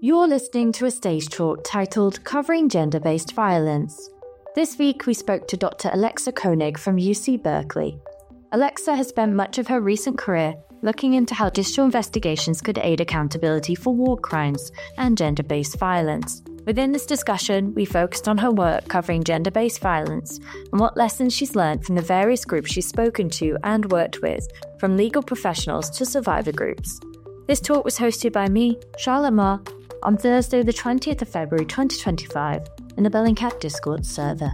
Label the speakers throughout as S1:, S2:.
S1: You're listening to a stage talk titled Covering Gender-Based Violence. This week we spoke to Dr. Alexa Koenig from UC Berkeley. Alexa has spent much of her recent career looking into how digital investigations could aid accountability for war crimes and gender-based violence. Within this discussion, we focused on her work covering gender-based violence and what lessons she's learned from the various groups she's spoken to and worked with, from legal professionals to survivor groups. This talk was hosted by me, Charlotte Ma, on Thursday the 20th of February 2025 in the Bellingcat Discord server.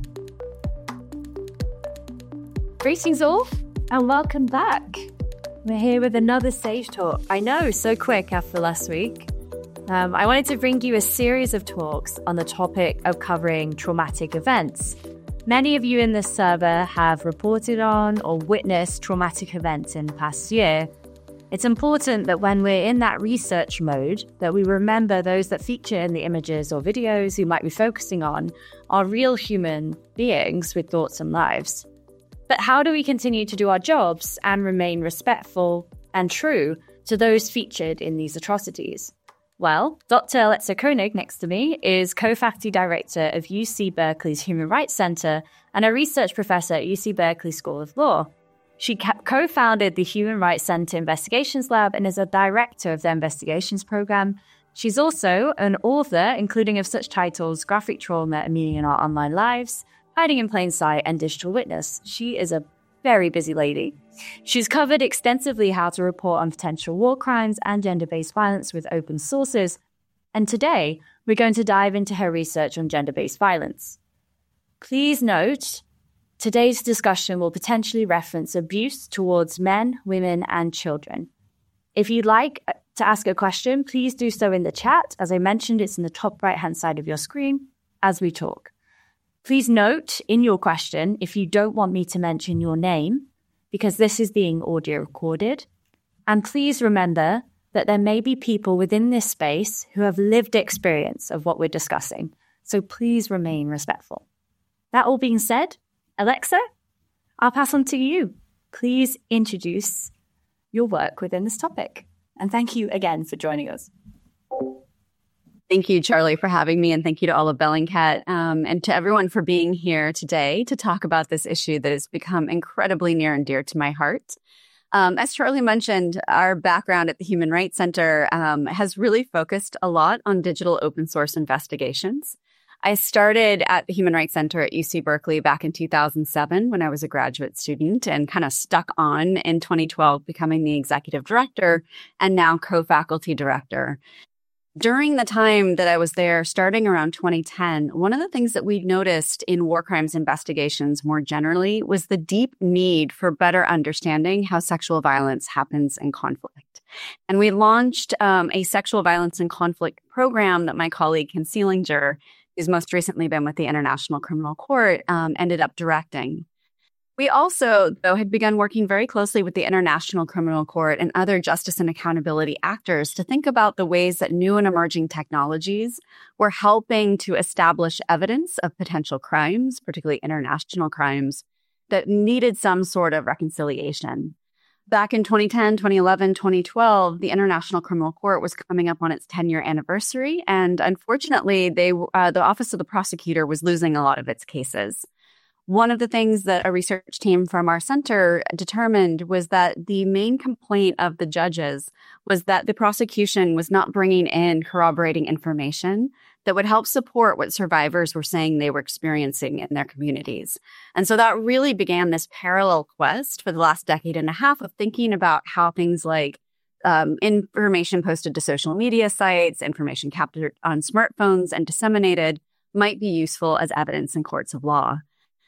S1: Greetings all, and welcome back. We're here with another Sage Talk. I know, so quick after last week. I wanted to bring you a series of talks on the topic of covering traumatic events. Many of you in this server have reported on or witnessed traumatic events in the past year. It's important that when we're in that research mode, that we remember those that feature in the images or videos we might be focusing on are real human beings with thoughts and lives. But how do we continue to do our jobs and remain respectful and true to those featured in these atrocities? Well, Dr. Alexa Koenig, next to me, is co-faculty director of UC Berkeley's Human Rights Center and a research professor at UC Berkeley School of Law. She co-founded the Human Rights Center Investigations Lab and is a director of the investigations program. She's also an author, including of such titles Graphic Trauma and Meaning in Our Online Lives, Hiding in Plain Sight, and Digital Witness. She is a very busy lady. She's covered extensively how to report on potential war crimes and gender-based violence with open sources. And today, we're going to dive into her research on gender-based violence. Please note, today's discussion will potentially reference abuse towards men, women, and children. If you'd like to ask a question, please do so in the chat. As I mentioned, it's in the top right-hand side of your screen as we talk. Please note in your question if you don't want me to mention your name, because this is being audio recorded. And please remember that there may be people within this space who have lived experience of what we're discussing. So please remain respectful. That all being said, Alexa, I'll pass on to you. Please introduce your work within this topic. And thank you again for joining us.
S2: Thank you, Charlie, for having me. And thank you to all of Bellingcat and to everyone for being here today to talk about this issue that has become incredibly near and dear to my heart. As Charlie mentioned, our background at the Human Rights Center has really focused a lot on digital open source investigations. I started at the Human Rights Center at UC Berkeley back in 2007 when I was a graduate student and kind of stuck on in 2012, becoming the executive director and now co-faculty director. During the time that I was there, starting around 2010, one of the things that we noticed in war crimes investigations more generally was the deep need for better understanding how sexual violence happens in conflict. And we launched a sexual violence and conflict program that my colleague Ken Seelinger, who's most recently been with the International Criminal Court, ended up directing. We also, though, had begun working very closely with the International Criminal Court and other justice and accountability actors to think about the ways that new and emerging technologies were helping to establish evidence of potential crimes, particularly international crimes, that needed some sort of reconciliation. Back in 2010, 2011, 2012, the International Criminal Court was coming up on its 10-year anniversary, and unfortunately, the Office of the Prosecutor was losing a lot of its cases. One of the things that a research team from our center determined was that the main complaint of the judges was that the prosecution was not bringing in corroborating information that would help support what survivors were saying they were experiencing in their communities. And so that really began this parallel quest for the last decade and a half of thinking about how things like information posted to social media sites, information captured on smartphones and disseminated might be useful as evidence in courts of law.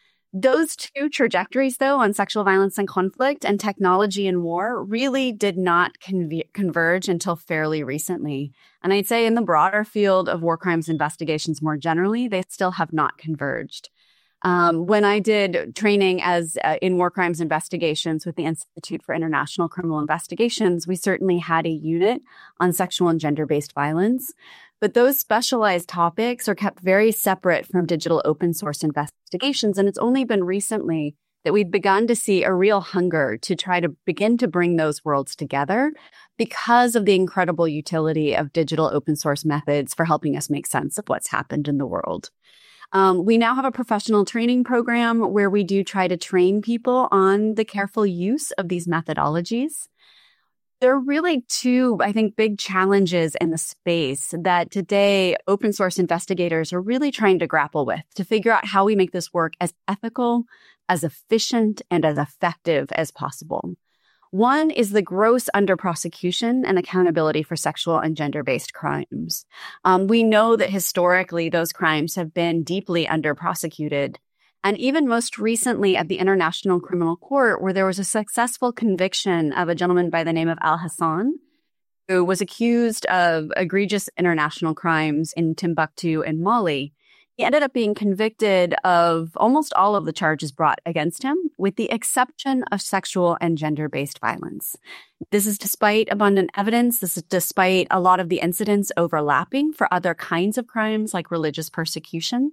S2: Those two trajectories, though, on sexual violence and conflict and technology and war really did not converge until fairly recently. And I'd say in the broader field of war crimes investigations more generally, they still have not converged. When I did training in war crimes investigations with the Institute for International Criminal Investigations, we certainly had a unit on sexual and gender-based violence. But those specialized topics are kept very separate from digital open source investigations. And it's only been recently that we've begun to see a real hunger to try to begin to bring those worlds together because of the incredible utility of digital open source methods for helping us make sense of what's happened in the world. We now have a professional training program where we do try to train people on the careful use of these methodologies. There are really two, I think, big challenges in the space that today open source investigators are really trying to grapple with to figure out how we make this work as ethical, as efficient, and as effective as possible. One is the gross under-prosecution and accountability for sexual and gender-based crimes. We know that historically those crimes have been deeply under-prosecuted. And even most recently at the International Criminal Court, where there was a successful conviction of a gentleman by the name of Al Hassan, who was accused of egregious international crimes in Timbuktu and Mali. He ended up being convicted of almost all of the charges brought against him, with the exception of sexual and gender-based violence. This is despite abundant evidence. This is despite a lot of the incidents overlapping for other kinds of crimes like religious persecution.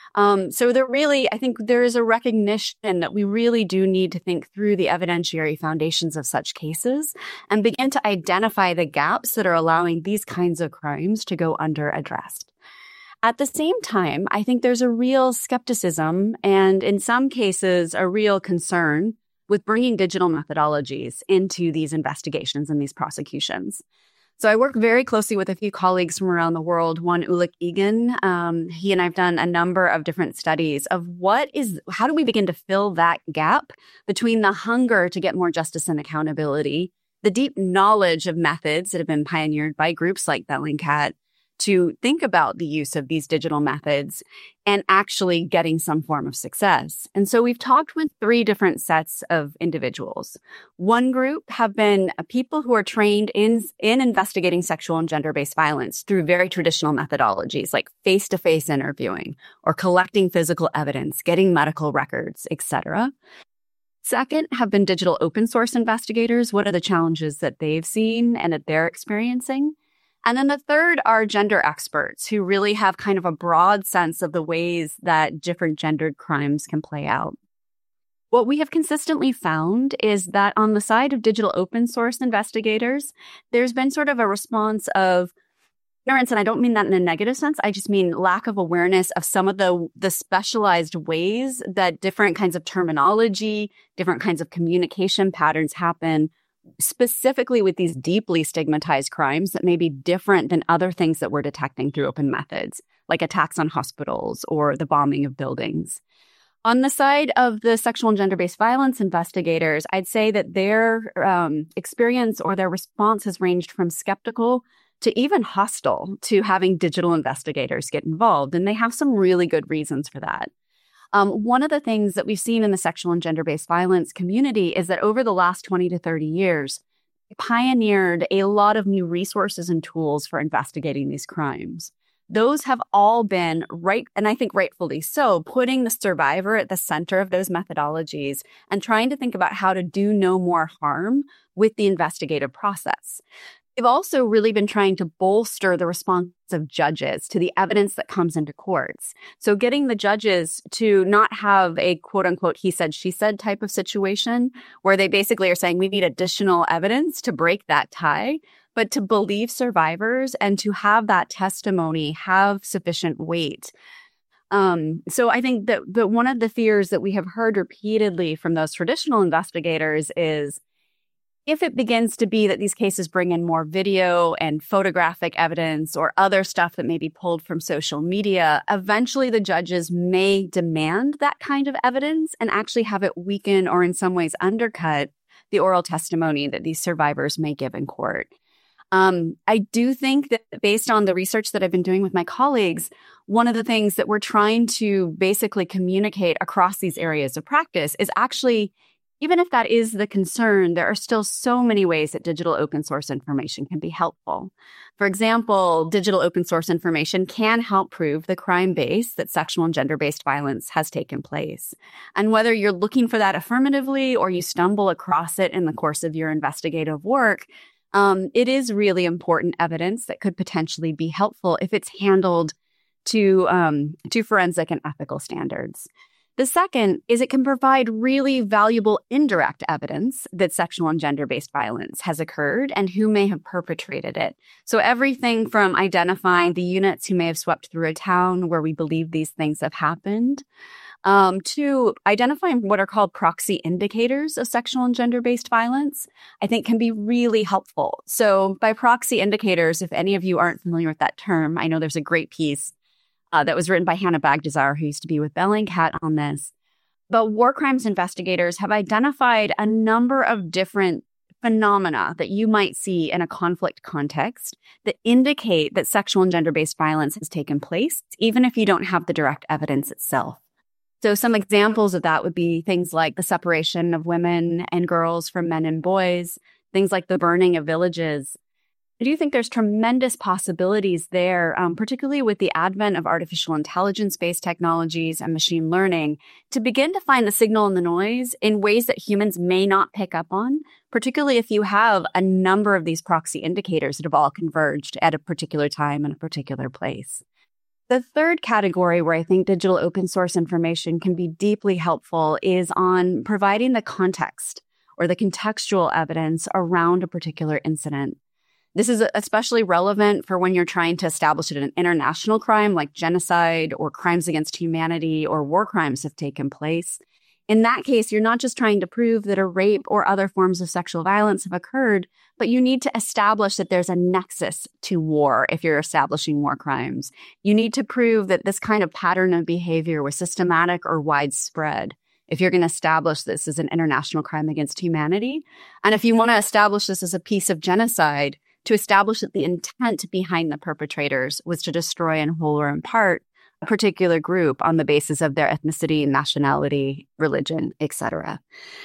S2: So I think there is a recognition that we really do need to think through the evidentiary foundations of such cases and begin to identify the gaps that are allowing these kinds of crimes to go under-addressed. At the same time, I think there's a real skepticism and in some cases a real concern with bringing digital methodologies into these investigations and these prosecutions. So I work very closely with a few colleagues from around the world. One, Ulick Egan, he and I have done a number of different studies of how do we begin to fill that gap between the hunger to get more justice and accountability, the deep knowledge of methods that have been pioneered by groups like Bellingcat to think about the use of these digital methods and actually getting some form of success. And so we've talked with 3 different sets of individuals. One group have been people who are trained in investigating sexual and gender-based violence through very traditional methodologies like face-to-face interviewing or collecting physical evidence, getting medical records, etc. Second have been digital open source investigators. What are the challenges that they've seen and that they're experiencing? And then the third are gender experts who really have kind of a broad sense of the ways that different gendered crimes can play out. What we have consistently found is that on the side of digital open source investigators, there's been sort of a response of ignorance, and I don't mean that in a negative sense. I just mean lack of awareness of some of the specialized ways that different kinds of terminology, different kinds of communication patterns happen, specifically with these deeply stigmatized crimes that may be different than other things that we're detecting through open methods, like attacks on hospitals or the bombing of buildings. On the side of the sexual and gender-based violence investigators, I'd say that their experience or their response has ranged from skeptical to even hostile to having digital investigators get involved. And they have some really good reasons for that. One of the things that we've seen in the sexual and gender-based violence community is that over the last 20 to 30 years, we pioneered a lot of new resources and tools for investigating these crimes. Those have all been right, and I think rightfully so, putting the survivor at the center of those methodologies and trying to think about how to do no more harm with the investigative process. They've also really been trying to bolster the response of judges to the evidence that comes into courts. So getting the judges to not have a quote unquote he said, she said type of situation where they basically are saying we need additional evidence to break that tie, but to believe survivors and to have that testimony have sufficient weight. So I think that one of the fears that we have heard repeatedly from those traditional investigators is if it begins to be that these cases bring in more video and photographic evidence or other stuff that may be pulled from social media, eventually the judges may demand that kind of evidence and actually have it weaken or in some ways undercut the oral testimony that these survivors may give in court. I do think that based on the research that I've been doing with my colleagues, one of the things that we're trying to basically communicate across these areas of practice is actually, even if that is the concern, there are still so many ways that digital open source information can be helpful. For example, digital open source information can help prove the crime base that sexual and gender-based violence has taken place. And whether you're looking for that affirmatively or you stumble across it in the course of your investigative work, it is really important evidence that could potentially be helpful if it's handled to forensic and ethical standards. The second is it can provide really valuable indirect evidence that sexual and gender-based violence has occurred and who may have perpetrated it. So everything from identifying the units who may have swept through a town where we believe these things have happened, to identifying what are called proxy indicators of sexual and gender-based violence, I think can be really helpful. So by proxy indicators, if any of you aren't familiar with that term, I know there's a great piece that was written by Hannah Bagdasar, who used to be with Bellingcat on this. But war crimes investigators have identified a number of different phenomena that you might see in a conflict context that indicate that sexual and gender-based violence has taken place, even if you don't have the direct evidence itself. So some examples of that would be things like the separation of women and girls from men and boys, things like the burning of villages. I do think there's tremendous possibilities there, particularly with the advent of artificial intelligence-based technologies and machine learning, to begin to find the signal and the noise in ways that humans may not pick up on, particularly if you have a number of these proxy indicators that have all converged at a particular time in a particular place. The third category where I think digital open source information can be deeply helpful is on providing the context or the contextual evidence around a particular incident. This is especially relevant for when you're trying to establish an international crime like genocide or crimes against humanity or war crimes have taken place. In that case, you're not just trying to prove that a rape or other forms of sexual violence have occurred, but you need to establish that there's a nexus to war if you're establishing war crimes. You need to prove that this kind of pattern of behavior was systematic or widespread if you're going to establish this as an international crime against humanity. And if you want to establish this as a piece of genocide, to establish that the intent behind the perpetrators was to destroy in whole or in part a particular group on the basis of their ethnicity, nationality, religion, etc.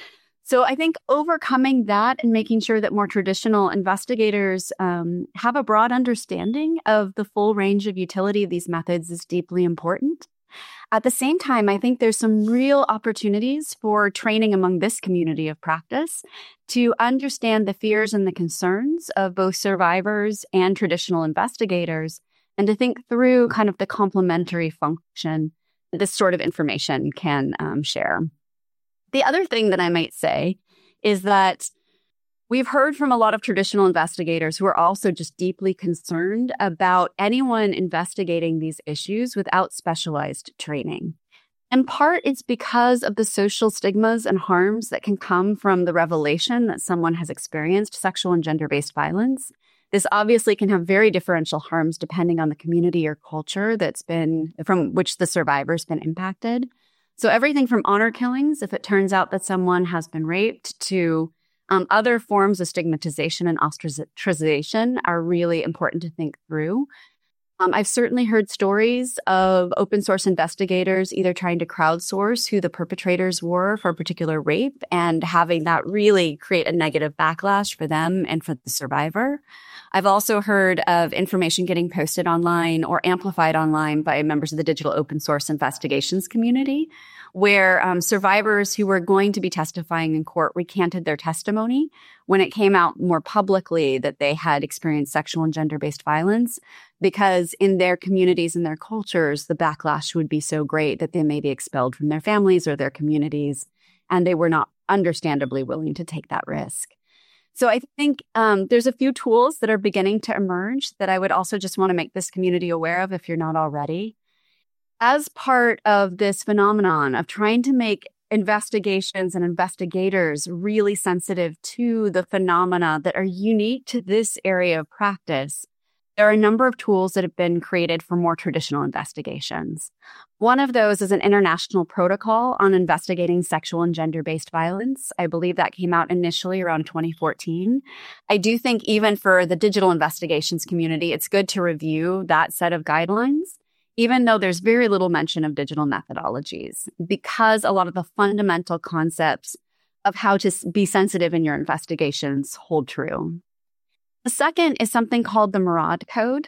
S2: So I think overcoming that and making sure that more traditional investigators have a broad understanding of the full range of utility of these methods is deeply important. At the same time, I think there's some real opportunities for training among this community of practice to understand the fears and the concerns of both survivors and traditional investigators, and to think through kind of the complementary function this sort of information can share. The other thing that I might say is that we've heard from a lot of traditional investigators who are also just deeply concerned about anyone investigating these issues without specialized training. In part, it's because of the social stigmas and harms that can come from the revelation that someone has experienced sexual and gender-based violence. This obviously can have very differential harms depending on the community or culture from which the survivor's been impacted. So everything from honor killings, if it turns out that someone has been raped, to other forms of stigmatization and ostracization are really important to think through. I've certainly heard stories of open source investigators either trying to crowdsource who the perpetrators were for a particular rape and having that really create a negative backlash for them and for the survivor. I've also heard of information getting posted online or amplified online by members of the digital open source investigations community, where survivors who were going to be testifying in court recanted their testimony when it came out more publicly that they had experienced sexual and gender-based violence, because in their communities and their cultures, the backlash would be so great that they may be expelled from their families or their communities, and they were not understandably willing to take that risk. So I think there's a few tools that are beginning to emerge that I would also just want to make this community aware of if you're not already. As part of this phenomenon of trying to make investigations and investigators really sensitive to the phenomena that are unique to this area of practice, there are a number of tools that have been created for more traditional investigations. One of those is an international protocol on investigating sexual and gender-based violence. I believe that came out initially around 2014. I do think even for the digital investigations community, it's good to review that set of guidelines, even though there's very little mention of digital methodologies, because a lot of the fundamental concepts of how to be sensitive in your investigations hold true. The second is something called the Murad Code.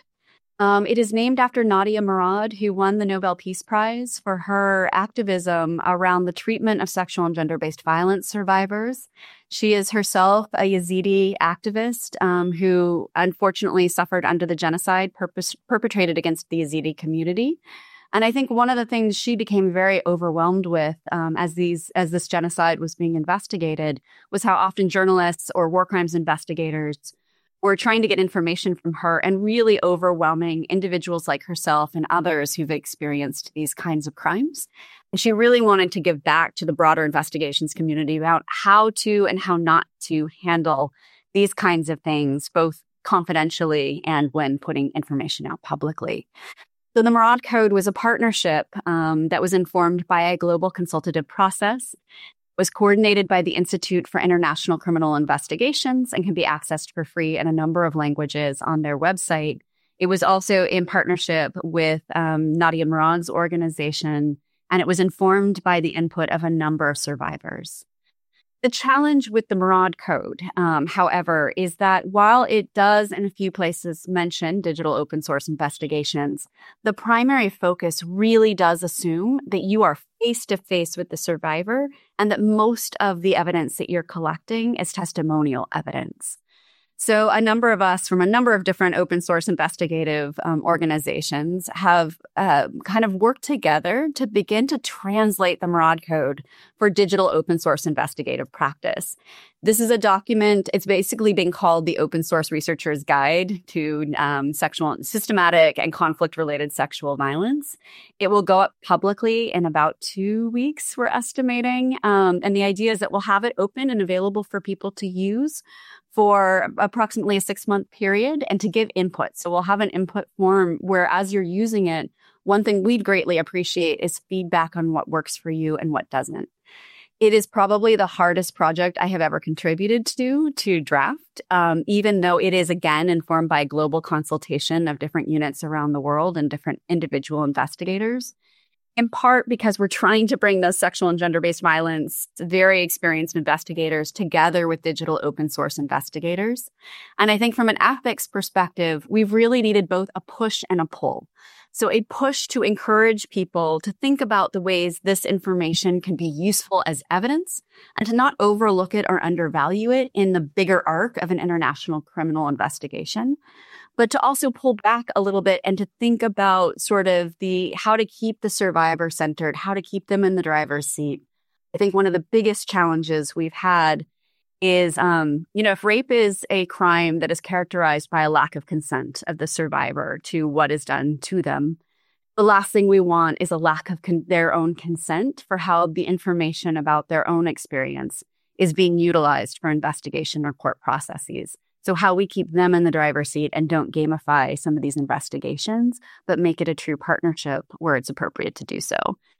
S2: It is named after Nadia Murad, who won the Nobel Peace Prize for her activism around the treatment of sexual and gender-based violence survivors. She is herself a Yazidi activist who unfortunately suffered under the genocide perpetrated against the Yazidi community. And I think one of the things she became very overwhelmed with as this genocide was being investigated was how often journalists or war crimes investigators were trying to get information from her and really overwhelming individuals like herself and others who've experienced these kinds of crimes. And she really wanted to give back to the broader investigations community about how to and how not to handle these kinds of things, both confidentially and when putting information out publicly. So the Murad Code was a partnership that was informed by a global consultative process, was coordinated by the Institute for International Criminal Investigations, and can be accessed for free in a number of languages on their website. It was also in partnership with Nadia Murad's organization, and it was informed by the input of a number of survivors. The challenge with the Murad Code, however, is that while it does in a few places mention digital open source investigations, the primary focus really does assume that you are face-to-face with the survivor and that most of the evidence that you're collecting is testimonial evidence. So a number of us from a number of different open source investigative organizations have kind of worked together to begin to translate the Murad Code for digital open source investigative practice. This is a document. It's basically being called the Open Source Researcher's Guide to Systematic and Conflict-Related Sexual Violence. It will go up publicly in about 2 weeks, we're estimating. And the idea is that we'll have it open and available for people to use for approximately a 6-month period and to give input. So we'll have an input form where as you're using it, one thing we'd greatly appreciate is feedback on what works for you and what doesn't. It is probably the hardest project I have ever contributed to draft, even though it is, again, informed by global consultation of different units around the world and different individual investigators. In part because we're trying to bring those sexual and gender-based violence, very experienced investigators together with digital open source investigators. And I think from an ethics perspective, we've really needed both a push and a pull. So a push to encourage people to think about the ways this information can be useful as evidence and to not overlook it or undervalue it in the bigger arc of an international criminal investigation, but to also pull back a little bit and to think about sort of how to keep the survivor centered, how to keep them in the driver's seat. I think one of the biggest challenges we've had is, if rape is a crime that is characterized by a lack of consent of the survivor to what is done to them, the last thing we want is a lack of their own consent for how the information about their own experience is being utilized for investigation or court processes. So how we keep them in the driver's seat and don't gamify some of these investigations, but make it a true partnership where it's appropriate to do so.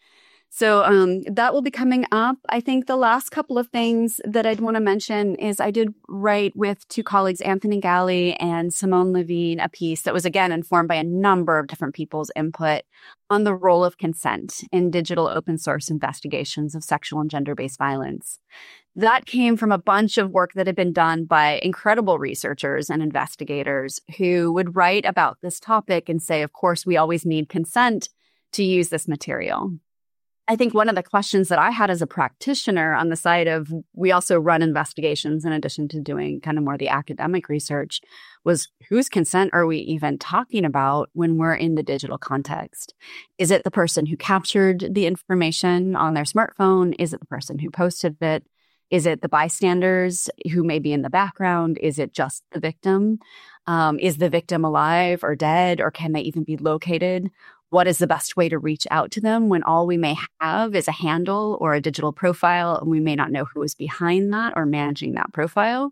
S2: So that will be coming up. I think the last couple of things that I'd want to mention is I did write with 2 colleagues, Anthony Galley and Simone Levine, a piece that was, again, informed by a number of different people's input on the role of consent in digital open source investigations of sexual and gender-based violence. That came from a bunch of work that had been done by incredible researchers and investigators who would write about this topic and say, of course, we always need consent to use this material. I think one of the questions that I had as a practitioner on the side of, we also run investigations in addition to doing kind of more the academic research, was whose consent are we even talking about when we're in the digital context? Is it the person who captured the information on their smartphone? Is it the person who posted it? Is it the bystanders who may be in the background? Is it just the victim? Is the victim alive or dead, or can they even be located? What is the best way to reach out to them when all we may have is a handle or a digital profile, and we may not know who is behind that or managing that profile?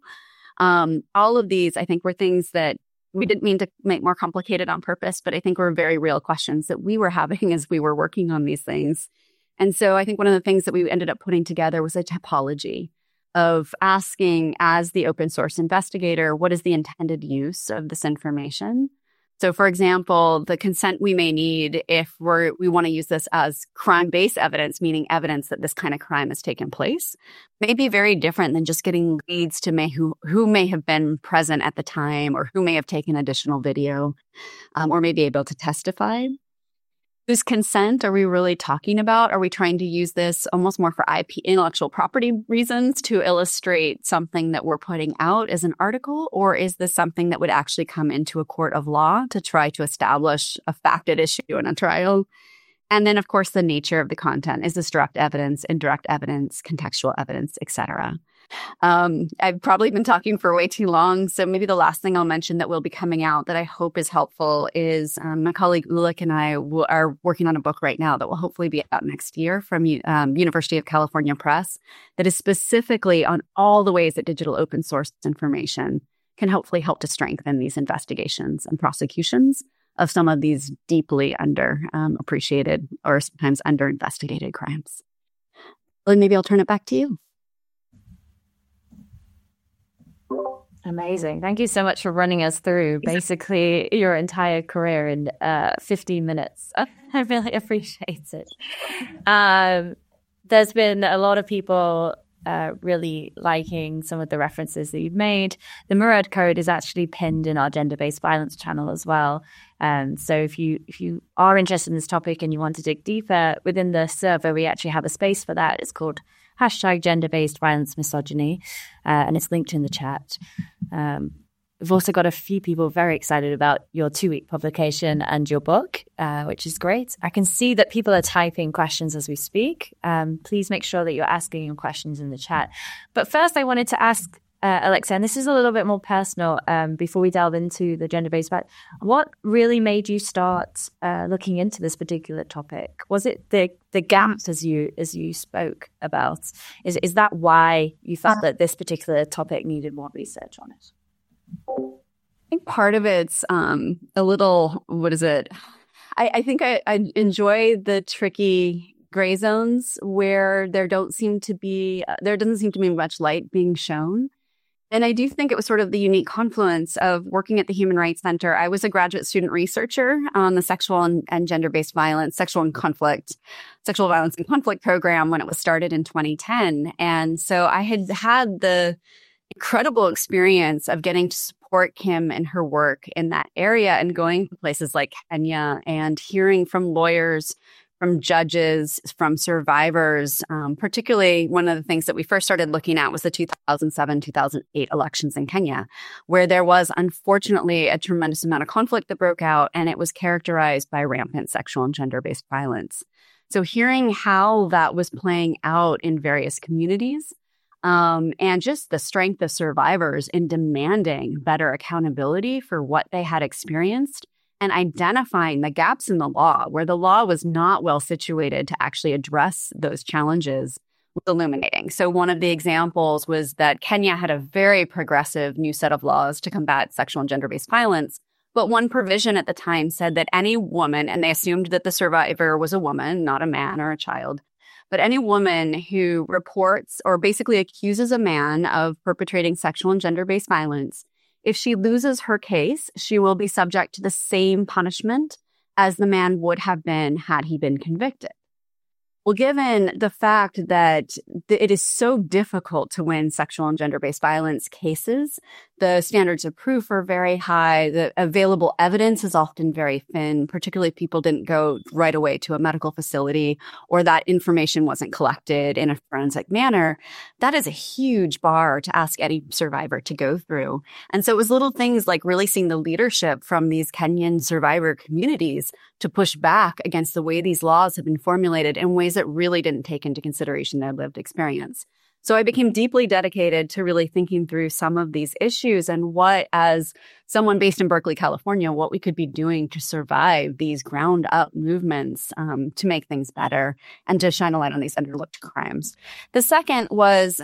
S2: All of these, I think, were things that we didn't mean to make more complicated on purpose, but I think were very real questions that we were having as we were working on these things. And so I think one of the things that we ended up putting together was a typology of asking, as the open source investigator, what is the intended use of this information? So, for example, the consent we may need if we want to use this as crime-based evidence, meaning evidence that this kind of crime has taken place, may be very different than just getting leads to who may have been present at the time or who may have taken additional video or may be able to testify. Whose consent are we really talking about? Are we trying to use this almost more for IP, intellectual property reasons, to illustrate something that we're putting out as an article? Or is this something that would actually come into a court of law to try to establish a fact at issue in a trial? And then, of course, the nature of the content. Is this direct evidence, indirect evidence, contextual evidence, etc.? I've probably been talking for way too long, so maybe the last thing I'll mention that will be coming out that I hope is helpful is my colleague Ulick and I are working on a book right now that will hopefully be out next year from University of California Press that is specifically on all the ways that digital open source information can hopefully help to strengthen these investigations and prosecutions of some of these deeply appreciated or sometimes under-investigated crimes. Well, maybe I'll turn it back to you.
S1: Amazing. Thank you so much for running us through basically your entire career in 15 minutes. I really appreciate it. There's been a lot of people really liking some of the references that you've made. The Murad Code is actually pinned in our gender-based violence channel as well. So if you are interested in this topic and you want to dig deeper, within the server, we actually have a space for that. It's called #gender-based violence misogyny, and it's linked in the chat. We've also got a few people very excited about your 2-week publication and your book, which is great. I can see that people are typing questions as we speak. Please make sure that you're asking your questions in the chat. But first, I wanted to ask Alexia, and this is a little bit more personal before we delve into the gender-based violence. What really made you start looking into this particular topic? Was it the gaps as you spoke about? Is that why you felt that this particular topic needed more research on it?
S2: I think part of it's a little, what is it? I think I enjoy the tricky gray zones where there doesn't seem to be much light being shown. And I do think it was sort of the unique confluence of working at the Human Rights Center. I was a graduate student researcher on the sexual and gender-based violence, sexual violence and conflict program when it was started in 2010. And so I had the incredible experience of getting to support Kim in her work in that area and going to places like Kenya and hearing from lawyers, from judges, from survivors. Particularly, one of the things that we first started looking at was the 2007-2008 elections in Kenya, where there was unfortunately a tremendous amount of conflict that broke out, and it was characterized by rampant sexual and gender-based violence. So hearing how that was playing out in various communities, and just the strength of survivors in demanding better accountability for what they had experienced, and identifying the gaps in the law where the law was not well situated to actually address those challenges was illuminating. So one of the examples was that Kenya had a very progressive new set of laws to combat sexual and gender-based violence. But one provision at the time said that any woman, and they assumed that the survivor was a woman, not a man or a child, but any woman who reports or basically accuses a man of perpetrating sexual and gender-based violence, if she loses her case, she will be subject to the same punishment as the man would have been had he been convicted. Well, given the fact that it is so difficult to win sexual and gender-based violence cases, the standards of proof are very high. The available evidence is often very thin, particularly if people didn't go right away to a medical facility or that information wasn't collected in a forensic manner. That is a huge bar to ask any survivor to go through. And so it was little things like really seeing the leadership from these Kenyan survivor communities to push back against the way these laws have been formulated in ways that really didn't take into consideration their lived experience. So I became deeply dedicated to really thinking through some of these issues and what, as someone based in Berkeley, California, what we could be doing to survive these ground up movements to make things better and to shine a light on these underlooked crimes. The second was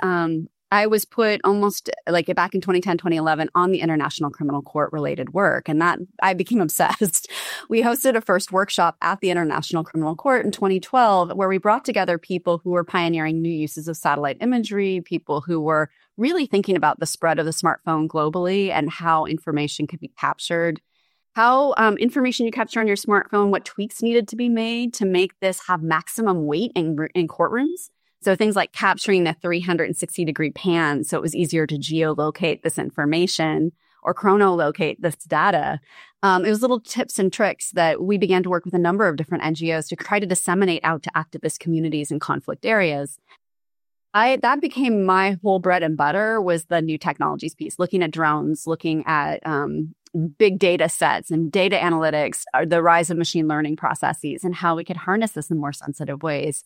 S2: I was put almost like back in 2010, 2011 on the International Criminal Court related work. And that I became obsessed. We hosted a first workshop at the International Criminal Court in 2012, where we brought together people who were pioneering new uses of satellite imagery, people who were really thinking about the spread of the smartphone globally and how information could be captured, how information you capture on your smartphone, what tweaks needed to be made to make this have maximum weight in courtrooms. So things like capturing the 360-degree pan so it was easier to geolocate this information or chronolocate this data. It was little tips and tricks that we began to work with a number of different NGOs to try to disseminate out to activist communities in conflict areas. that became my whole bread and butter, was the new technologies piece, looking at drones, looking at big data sets and data analytics, the rise of machine learning processes, and how we could harness this in more sensitive ways.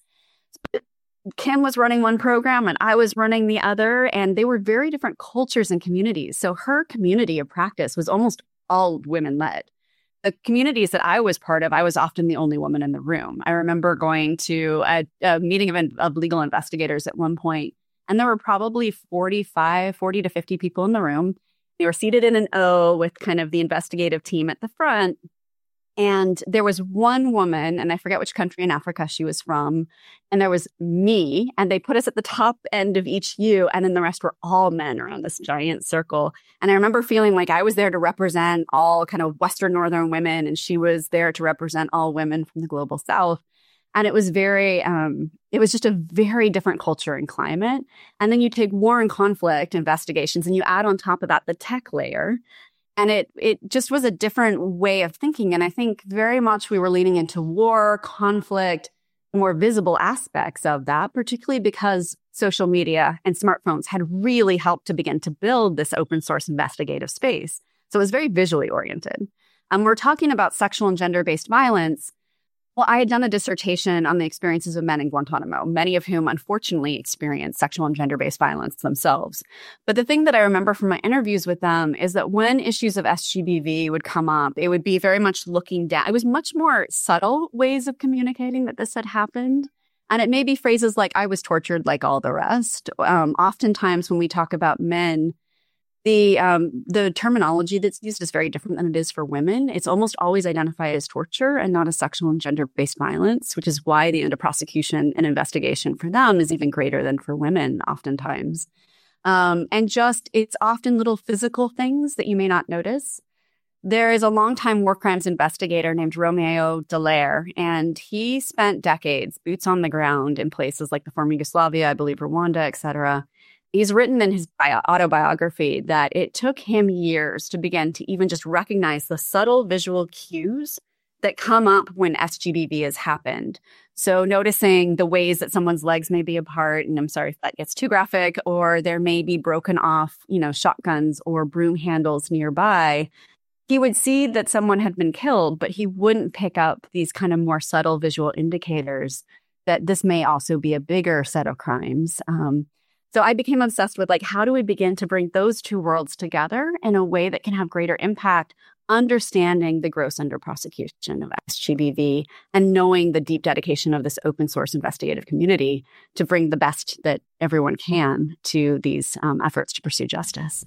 S2: Kim was running one program and I was running the other, and they were very different cultures and communities. So her community of practice was almost all women-led. The communities that I was part of, I was often the only woman in the room. I remember going to a meeting of legal investigators at one point, and there were probably 40 to 50 people in the room. They were seated in an O with kind of the investigative team at the front. And there was one woman, and I forget which country in Africa she was from, and there was me, and they put us at the top end of each U, and then the rest were all men around this giant circle. And I remember feeling like I was there to represent all kind of Western Northern women, and she was there to represent all women from the global South. And it was it was just a very different culture and climate. And then you take war and conflict investigations, and you add on top of that the tech layer. And it just was a different way of thinking. And I think very much we were leaning into war, conflict, more visible aspects of that, particularly because social media and smartphones had really helped to begin to build this open source investigative space. So it was very visually oriented. We're talking about sexual and gender-based violence. Well, I had done a dissertation on the experiences of men in Guantanamo, many of whom unfortunately experienced sexual and gender-based violence themselves. But the thing that I remember from my interviews with them is that when issues of SGBV would come up, it would be very much looking down. It was much more subtle ways of communicating that this had happened. And it may be phrases like, I was tortured like all the rest. Oftentimes when we talk about men, the terminology that's used is very different than it is for women. It's almost always identified as torture and not as sexual and gender-based violence, which is why the end of prosecution and investigation for them is even greater than for women oftentimes. And just, it's often little physical things that you may not notice. There is a longtime war crimes investigator named Romeo Dallaire, and he spent decades boots on the ground in places like the former Yugoslavia, I believe Rwanda, et cetera. He's written in his autobiography that it took him years to begin to even just recognize the subtle visual cues that come up when SGBV has happened. So noticing the ways that someone's legs may be apart, and I'm sorry if that gets too graphic, or there may be broken off, shotguns or broom handles nearby. He would see that someone had been killed, but he wouldn't pick up these kind of more subtle visual indicators that this may also be a bigger set of crimes. So I became obsessed with how do we begin to bring those two worlds together in a way that can have greater impact, understanding the gross under prosecution of SGBV and knowing the deep dedication of this open source investigative community to bring the best that everyone can to these efforts to pursue justice.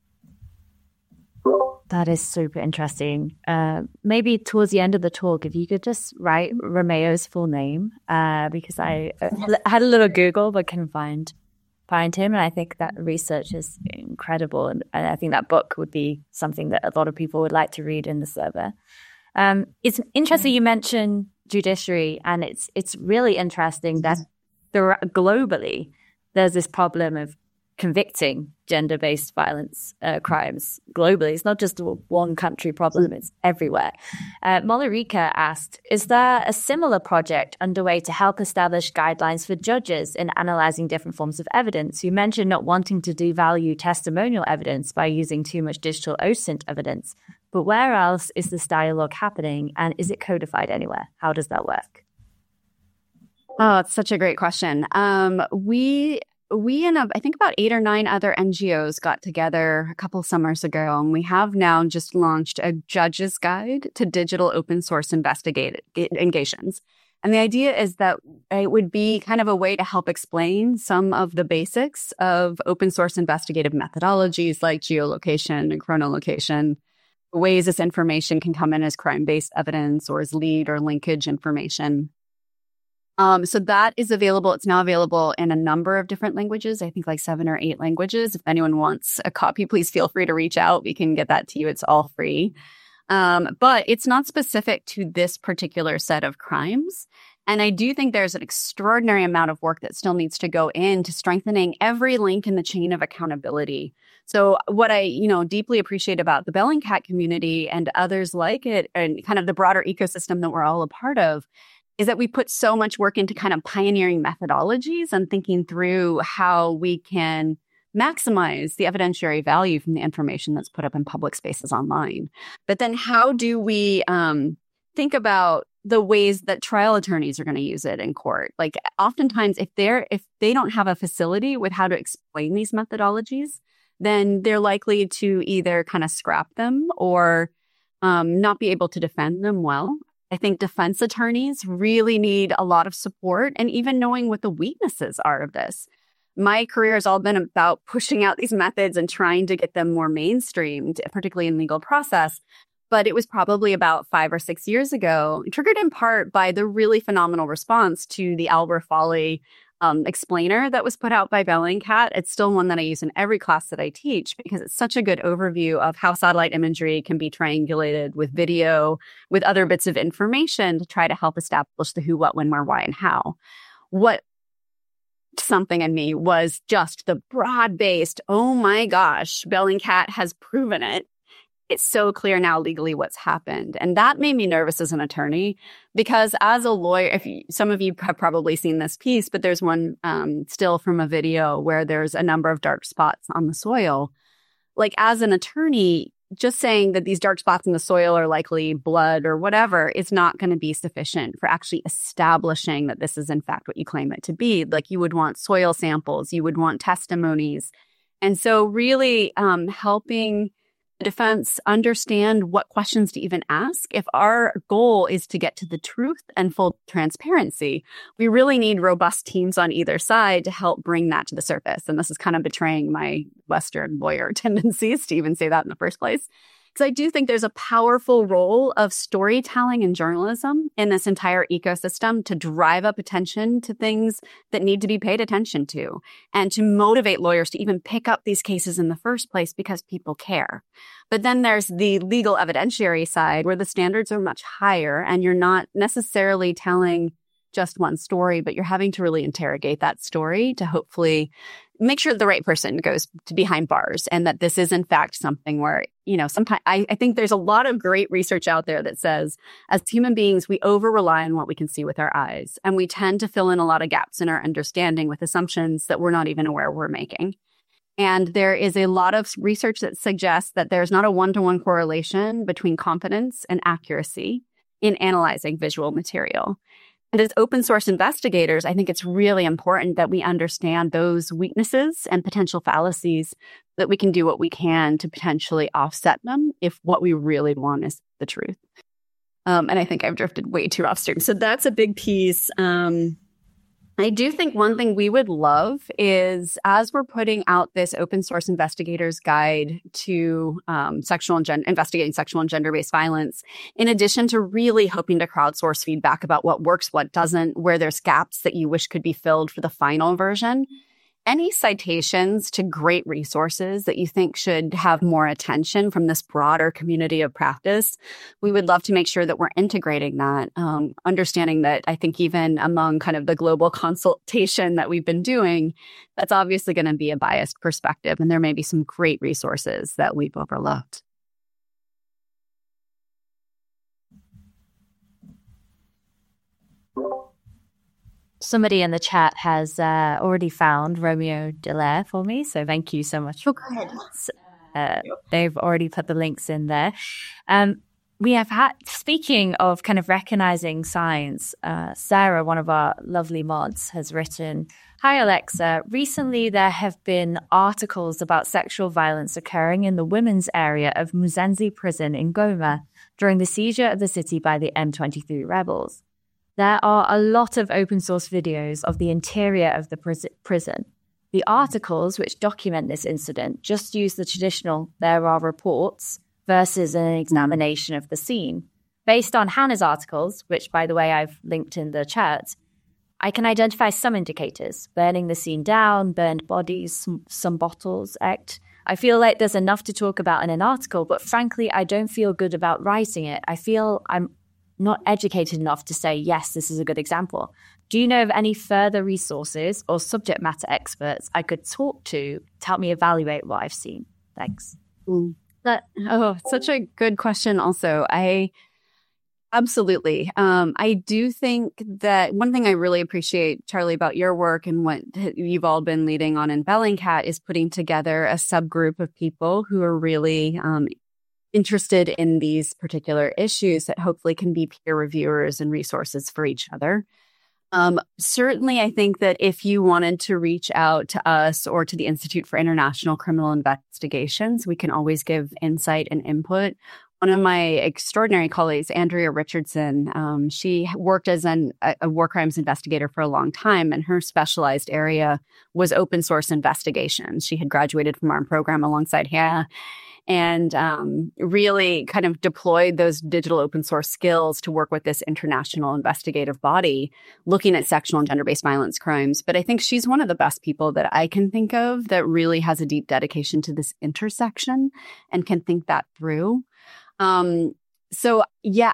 S1: That is super interesting. Maybe towards the end of the talk, if you could just write Romeo's full name, because I had a little Google but couldn't find him, and I think that research is incredible, and I think that book would be something that a lot of people would like to read in the server. It's interesting you mentioned judiciary, and it's really interesting that globally there's this problem of convicting gender-based violence crimes globally. It's not just a one country problem, it's everywhere. Molarika asked, is there a similar project underway to help establish guidelines for judges in analyzing different forms of evidence? You mentioned not wanting to devalue testimonial evidence by using too much digital OSINT evidence, but where else is this dialogue happening, and is it codified anywhere? How does that work?
S2: Oh, it's such a great question. We and I think about 8 or 9 other NGOs got together a couple summers ago, and we have now just launched a judge's guide to digital open source investigations. And the idea is that it would be kind of a way to help explain some of the basics of open source investigative methodologies like geolocation and chronolocation, ways this information can come in as crime-based evidence or as lead or linkage information. So that is available. It's now available in a number of different languages, I think 7 or 8 languages. If anyone wants a copy, please feel free to reach out. We can get that to you. It's all free. But it's not specific to this particular set of crimes. And I do think there's an extraordinary amount of work that still needs to go into strengthening every link in the chain of accountability. So what I, deeply appreciate about the Bellingcat community and others like it, and kind of the broader ecosystem that we're all a part of, is that we put so much work into kind of pioneering methodologies and thinking through how we can maximize the evidentiary value from the information that's put up in public spaces online. But then how do we think about the ways that trial attorneys are going to use it in court? Like oftentimes if they don't have a facility with how to explain these methodologies, then they're likely to either kind of scrap them or not be able to defend them well. I think defense attorneys really need a lot of support and even knowing what the weaknesses are of this. My career has all been about pushing out these methods and trying to get them more mainstreamed, particularly in legal process. But it was probably about 5 or 6 years ago, triggered in part by the really phenomenal response to the Albert Foley explainer that was put out by Bellingcat. It's still one that I use in every class that I teach because it's such a good overview of how satellite imagery can be triangulated with video, with other bits of information to try to help establish the who, what, when, where, why, and how. What something in me was just the broad-based, oh my gosh, Bellingcat has proven it. It's so clear now legally what's happened. And that made me nervous as an attorney because as a lawyer, some of you have probably seen this piece, but there's one still from a video where there's a number of dark spots on the soil. Like as an attorney, just saying that these dark spots in the soil are likely blood or whatever is not going to be sufficient for actually establishing that this is in fact what you claim it to be. Like you would want soil samples, you would want testimonies. And so really helping the defense understand what questions to even ask. If our goal is to get to the truth and full transparency, we really need robust teams on either side to help bring that to the surface. And this is kind of betraying my Western lawyer tendencies to even say that in the first place. Because I do think there's a powerful role of storytelling and journalism in this entire ecosystem to drive up attention to things that need to be paid attention to and to motivate lawyers to even pick up these cases in the first place because people care. But then there's the legal evidentiary side where the standards are much higher and you're not necessarily telling just one story, but you're having to really interrogate that story to hopefully make sure the right person goes to behind bars and that this is in fact something where, sometimes I think there's a lot of great research out there that says as human beings, we over rely on what we can see with our eyes. And we tend to fill in a lot of gaps in our understanding with assumptions that we're not even aware we're making. And there is a lot of research that suggests that there's not a one-to-one correlation between confidence and accuracy in analyzing visual material. And as open source investigators, I think it's really important that we understand those weaknesses and potential fallacies that we can do what we can to potentially offset them if what we really want is the truth. And I think I've drifted way too offstream. So that's a big piece. I do think one thing we would love is as we're putting out this open source investigators guide to investigating sexual and gender-based violence, in addition to really hoping to crowdsource feedback about what works, what doesn't, where there's gaps that you wish could be filled for the final version, any citations to great resources that you think should have more attention from this broader community of practice, we would love to make sure that we're integrating that, understanding that I think even among kind of the global consultation that we've been doing, that's obviously going to be a biased perspective. And there may be some great resources that we've overlooked.
S1: Somebody in the chat has already found Romeo Dallaire for me, so thank you so much.
S2: Oh, good.
S1: They've already put the links in there. We have had, speaking of kind of recognizing signs, Sarah, one of our lovely mods, has written, "Hi, Alexa. Recently, there have been articles about sexual violence occurring in the women's area of Muzenzi prison in Goma during the seizure of the city by the M23 rebels. There are a lot of open source videos of the interior of the prison. The articles which document this incident just use the traditional there are reports versus an examination of the scene. Based on Hannah's articles, which, by the way, I've linked in the chat, I can identify some indicators: burning the scene down, burned bodies, some bottles, act. I feel like there's enough to talk about in an article, but frankly, I don't feel good about writing it. I feel I'm not educated enough to say, yes, this is a good example. Do you know of any further resources or subject matter experts I could talk to help me evaluate what I've seen? Thanks."
S2: Such a good question also. Absolutely. I do think that one thing I really appreciate, Charlie, about your work and what you've all been leading on in Bellingcat is putting together a subgroup of people who are really interested in these particular issues that hopefully can be peer reviewers and resources for each other. Certainly, I think that if you wanted to reach out to us or to the Institute for International Criminal Investigations, we can always give insight and input. One of my extraordinary colleagues, Andrea Richardson, she worked as a war crimes investigator for a long time, and her specialized area was open source investigations. She had graduated from our program alongside Hannah and really kind of deployed those digital open source skills to work with this international investigative body looking at sexual and gender-based violence crimes. But I think she's one of the best people that I can think of that really has a deep dedication to this intersection and can think that through. So yeah,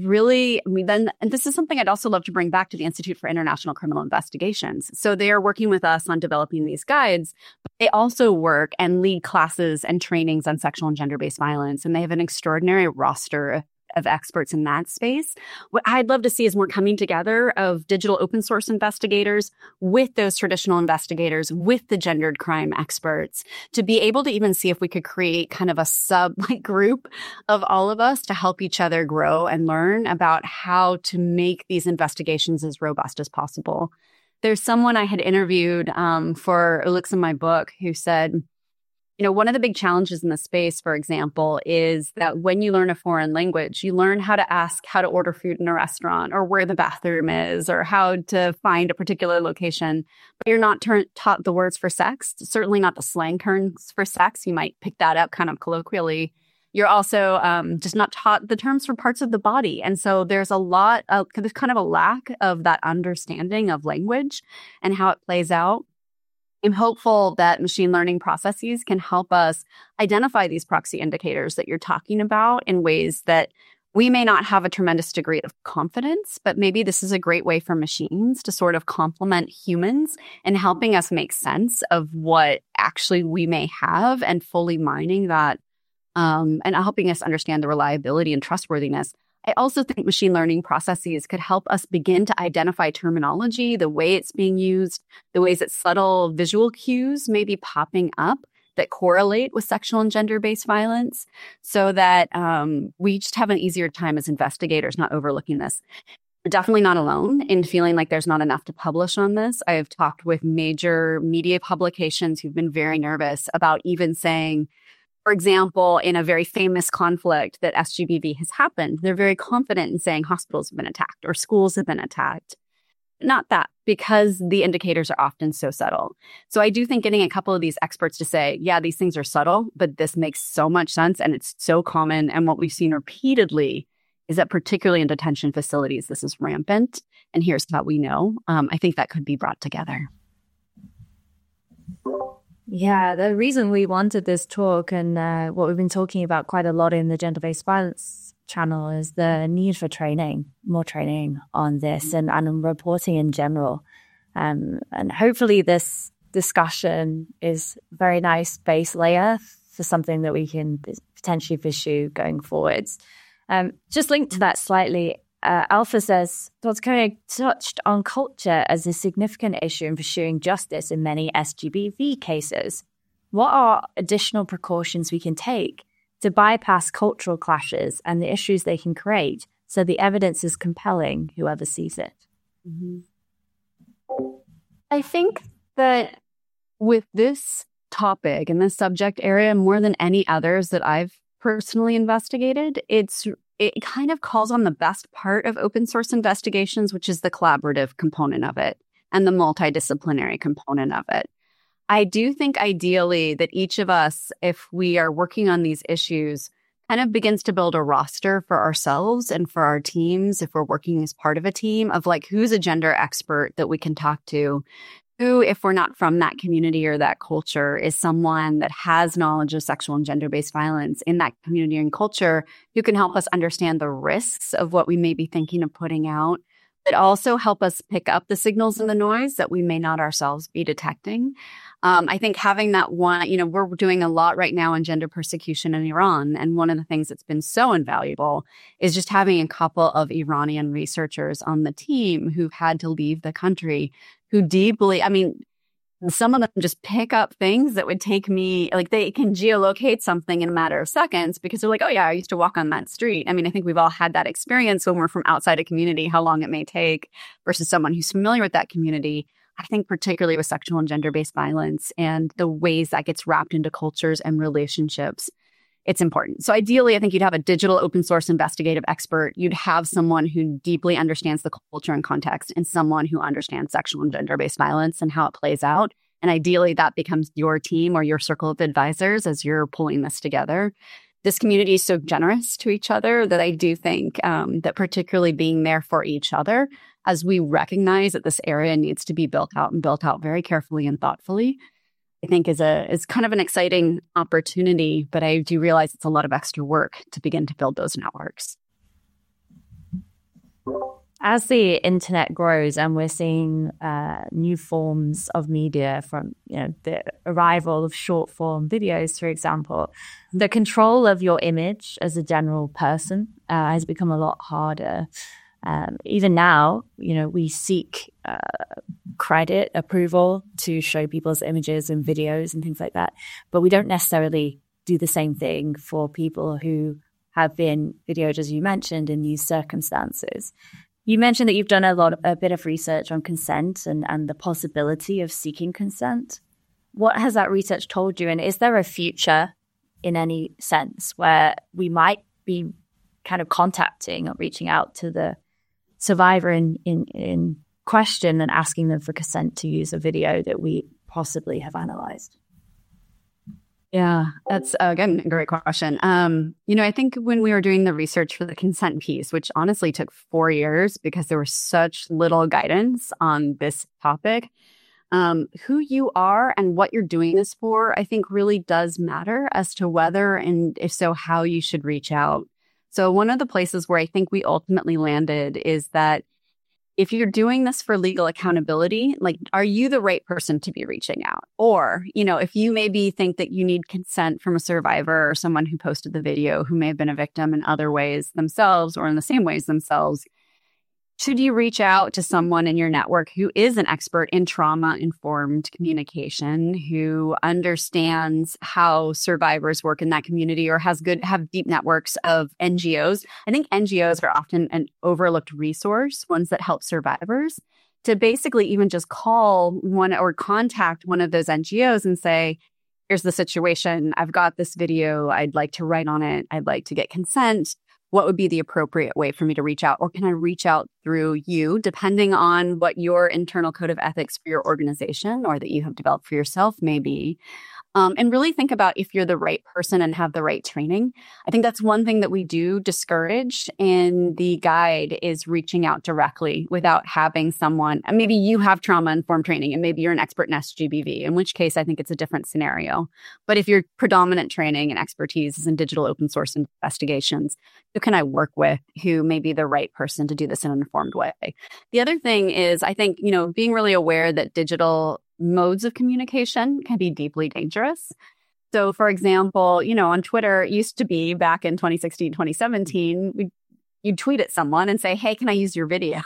S2: and this is something I'd also love to bring back to the Institute for International Criminal Investigations. So they are working with us on developing these guides, but they also work and lead classes and trainings on sexual and gender-based violence. And they have an extraordinary roster of experts in that space. What I'd love to see is more coming together of digital open source investigators with those traditional investigators, with the gendered crime experts, to be able to even see if we could create kind of a group of all of us to help each other grow and learn about how to make these investigations as robust as possible. There's someone I had interviewed for Elixir, my book, who said, one of the big challenges in the space, for example, is that when you learn a foreign language, you learn how to ask how to order food in a restaurant or where the bathroom is or how to find a particular location, but you're not taught the words for sex, certainly not the slang terms for sex. You might pick that up kind of colloquially. You're also just not taught the terms for parts of the body. And so there's kind of a lack of that understanding of language and how it plays out. I'm hopeful that machine learning processes can help us identify these proxy indicators that you're talking about in ways that we may not have a tremendous degree of confidence, but maybe this is a great way for machines to sort of complement humans in helping us make sense of what actually we may have and fully mining that and helping us understand the reliability and trustworthiness. I also think machine learning processes could help us begin to identify terminology, the way it's being used, the ways that subtle visual cues may be popping up that correlate with sexual and gender-based violence so that we just have an easier time as investigators not overlooking this. We're definitely not alone in feeling like there's not enough to publish on this. I have talked with major media publications who've been very nervous about even saying, for example, in a very famous conflict that SGBV has happened, they're very confident in saying hospitals have been attacked or schools have been attacked. Not that, because the indicators are often so subtle. So I do think getting a couple of these experts to say, yeah, these things are subtle, but this makes so much sense and it's so common. And what we've seen repeatedly is that particularly in detention facilities, this is rampant. And here's how we know. I think that could be brought together.
S1: Yeah, the reason we wanted this talk and what we've been talking about quite a lot in the gender-based violence channel is the need for training, more training on this and on reporting in general. And hopefully this discussion is a very nice base layer for something that we can potentially pursue going forwards. Just linked to that slightly, Alpha says, Dr. Koenig touched on culture as a significant issue in pursuing justice in many SGBV cases. What are additional precautions we can take to bypass cultural clashes and the issues they can create so the evidence is compelling, whoever sees it?
S2: Mm-hmm. I think that with this topic and this subject area, more than any others that I've personally investigated, it kind of calls on the best part of open source investigations, which is the collaborative component of it and the multidisciplinary component of it. I do think ideally that each of us, if we are working on these issues, kind of begins to build a roster for ourselves and for our teams, if we're working as part of a team, of like, who's a gender expert that we can talk to? Who, if we're not from that community or that culture, is someone that has knowledge of sexual and gender-based violence in that community and culture who can help us understand the risks of what we may be thinking of putting out, It also help us pick up the signals in the noise that we may not ourselves be detecting. I think having that one, we're doing a lot right now on gender persecution in Iran. And one of the things that's been so invaluable is just having a couple of Iranian researchers on the team who've had to leave the country, who deeply, some of them just pick up things that would take me, like they can geolocate something in a matter of seconds because they're like, oh yeah, I used to walk on that street. I think we've all had that experience when we're from outside a community, how long it may take versus someone who's familiar with that community. I think particularly with sexual and gender-based violence and the ways that gets wrapped into cultures and relationships, it's important. So ideally, I think you'd have a digital open source investigative expert. You'd have someone who deeply understands the culture and context and someone who understands sexual and gender-based violence and how it plays out. And ideally, that becomes your team or your circle of advisors as you're pulling this together. This community is so generous to each other that I do think that particularly being there for each other as we recognize that this area needs to be built out and built out very carefully and thoughtfully, I think is kind of an exciting opportunity, but I do realize it's a lot of extra work to begin to build those networks.
S1: As the internet grows and we're seeing new forms of media from the arrival of short form videos, for example, the control of your image as a general person has become a lot harder. Even now, we seek credit, approval to show people's images and videos and things like that. But we don't necessarily do the same thing for people who have been videoed, as you mentioned, in these circumstances. You mentioned that you've done a bit of research on consent and the possibility of seeking consent. What has that research told you? And is there a future in any sense where we might be kind of contacting or reaching out to the survivor in question and asking them for consent to use a video that we possibly have analyzed?
S2: Yeah, that's, again, a great question. I think when we were doing the research for the consent piece, which honestly took 4 years because there was such little guidance on this topic, who you are and what you're doing this for, I think really does matter as to whether, and if so, how you should reach out. So one of the places where I think we ultimately landed is that if you're doing this for legal accountability, like, are you the right person to be reaching out? Or, if you maybe think that you need consent from a survivor or someone who posted the video who may have been a victim in other ways themselves or in the same ways themselves, should you reach out to someone in your network who is an expert in trauma-informed communication, who understands how survivors work in that community or have deep networks of NGOs? I think NGOs are often an overlooked resource, ones that help survivors, to basically even just call one or contact one of those NGOs and say, here's the situation. I've got this video. I'd like to write on it. I'd like to get consent. What would be the appropriate way for me to reach out? Or can I reach out through you, depending on what your internal code of ethics for your organization or that you have developed for yourself may be? And really think about if you're the right person and have the right training. I think that's one thing that we do discourage in the guide is reaching out directly without having someone. And maybe you have trauma-informed training and maybe you're an expert in SGBV, in which case I think it's a different scenario. But if your predominant training and expertise is in digital open source investigations, who can I work with who may be the right person to do this in an informed way? The other thing is, I think, being really aware that digital modes of communication can be deeply dangerous. So, for example, on Twitter, it used to be back in 2016, 2017, you'd tweet at someone and say, hey, can I use your video?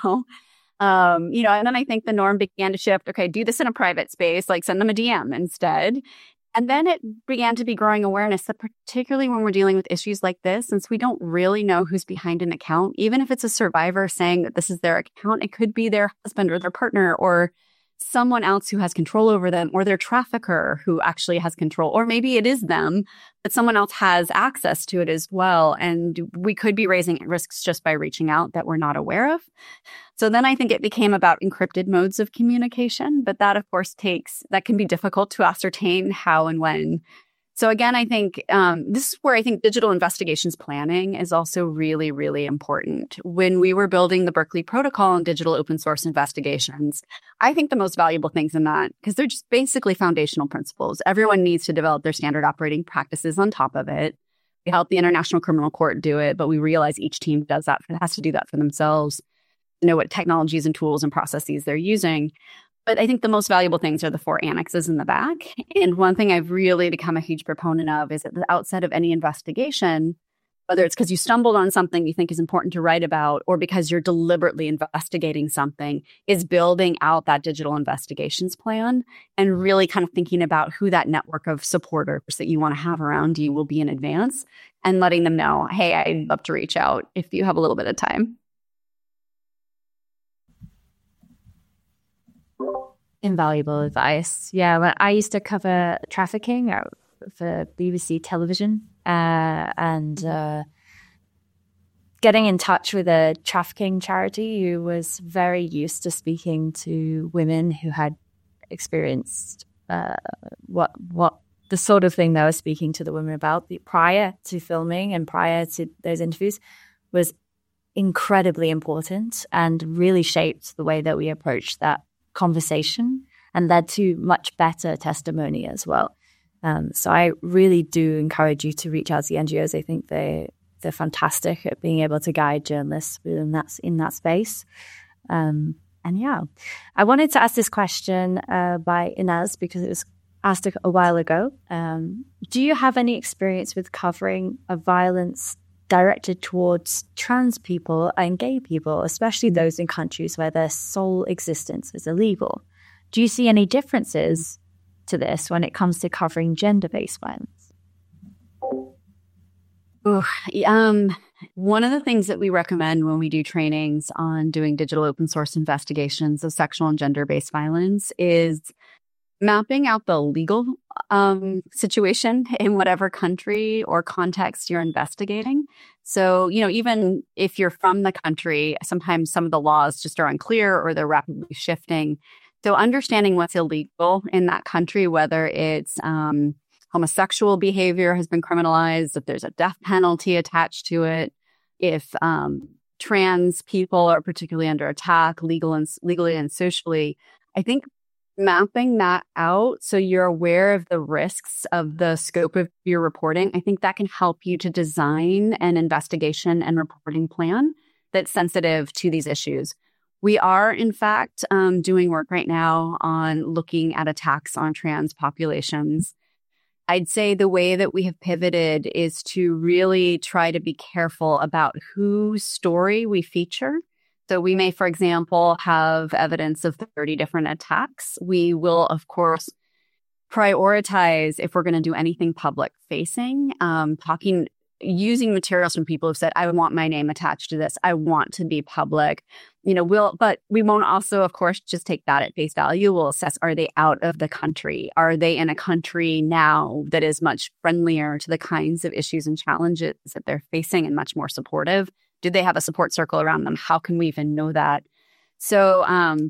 S2: And then I think the norm began to shift. Okay, do this in a private space, like send them a DM instead. And then it began to be growing awareness that particularly when we're dealing with issues like this, since we don't really know who's behind an account, even if it's a survivor saying that this is their account, it could be their husband or their partner or someone else who has control over them, or their trafficker who actually has control, or maybe it is them, but someone else has access to it as well. And we could be raising risks just by reaching out that we're not aware of. So then I think it became about encrypted modes of communication, but that of course that can be difficult to ascertain how and when. So again, I think this is where I think digital investigations planning is also really, really important. When we were building the Berkeley Protocol on digital open source investigations, I think the most valuable things in that, because they're just basically foundational principles. Everyone needs to develop their standard operating practices on top of it. We help the International Criminal Court do it, but we realize each team has to do that for themselves. know what technologies and tools and processes they're using. But I think the most valuable things are the 4 annexes in the back. And one thing I've really become a huge proponent of is at the outset of any investigation, whether it's because you stumbled on something you think is important to write about or because you're deliberately investigating something, is building out that digital investigations plan and really kind of thinking about who that network of supporters that you want to have around you will be in advance and letting them know, hey, I'd love to reach out if you have a little bit of time.
S1: Invaluable advice. Yeah, when I used to cover trafficking for BBC television, and getting in touch with a trafficking charity who was very used to speaking to women who had experienced what the sort of thing they were speaking to the women about prior to filming and prior to those interviews was incredibly important and really shaped the way that we approached that conversation and led to much better testimony as well. So I really do encourage you to reach out to the NGOs. I think they're fantastic at being able to guide journalists in that space. And yeah, I wanted to ask this question by Inez because it was asked a while ago. Do you have any experience with covering a violence directed towards trans people and gay people, especially those in countries where their sole existence is illegal? Do you see any differences to this when it comes to covering gender-based violence?
S2: One of the things that we recommend when we do trainings on doing digital open source investigations of sexual and gender-based violence is mapping out the legal situation in whatever country or context you're investigating. So, even if you're from the country, sometimes some of the laws just are unclear or they're rapidly shifting. So understanding what's illegal in that country, whether it's homosexual behavior has been criminalized, if there's a death penalty attached to it, if trans people are particularly under attack legally and socially, I think mapping that out so you're aware of the risks of the scope of your reporting, I think that can help you to design an investigation and reporting plan that's sensitive to these issues. We are, in fact, doing work right now on looking at attacks on trans populations. I'd say the way that we have pivoted is to really try to be careful about whose story we feature. So we may, for example, have evidence of 30 different attacks. We will, of course, prioritize if we're going to do anything public facing, using materials from people who've said, I want my name attached to this. I want to be public. But we won't also, of course, just take that at face value. We'll assess, are they out of the country? Are they in a country now that is much friendlier to the kinds of issues and challenges that they're facing and much more supportive? Do they have a support circle around them? How can we even know that? So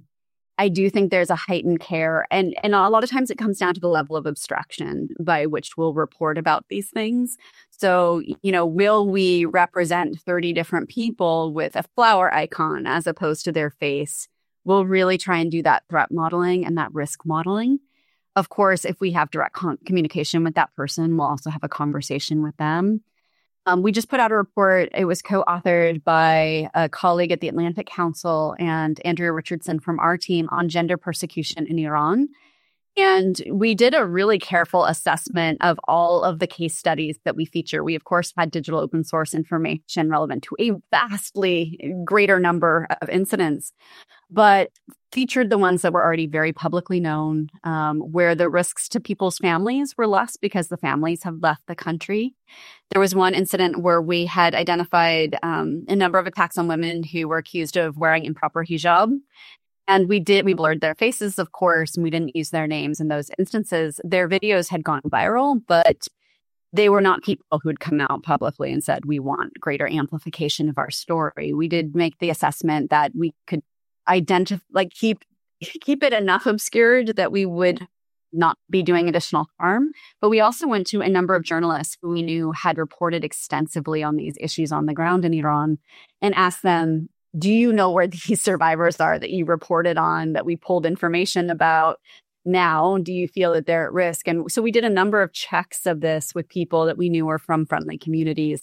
S2: I do think there's a heightened care. And a lot of times it comes down to the level of abstraction by which we'll report about these things. So, will we represent 30 different people with a flower icon as opposed to their face? We'll really try and do that threat modeling and that risk modeling. Of course, if we have direct communication with that person, we'll also have a conversation with them. We just put out a report. It was co-authored by a colleague at the Atlantic Council and Andrea Richardson from our team on gender persecution in Iran. And we did a really careful assessment of all of the case studies that we feature. We, of course, had digital open source information relevant to a vastly greater number of incidents, but featured the ones that were already very publicly known, where the risks to people's families were less because the families have left the country. There was one incident where we had identified a number of attacks on women who were accused of wearing improper hijab. And we blurred their faces, of course, and we didn't use their names in those instances. Their videos had gone viral, but they were not people who had come out publicly and said, we want greater amplification of our story. We did make the assessment that we could keep it enough obscured that we would not be doing additional harm. But we also went to a number of journalists who we knew had reported extensively on these issues on the ground in Iran and asked them, do you know where these survivors are that you reported on, that we pulled information about now? Do you feel that they're at risk? And so we did a number of checks of this with people that we knew were from friendly communities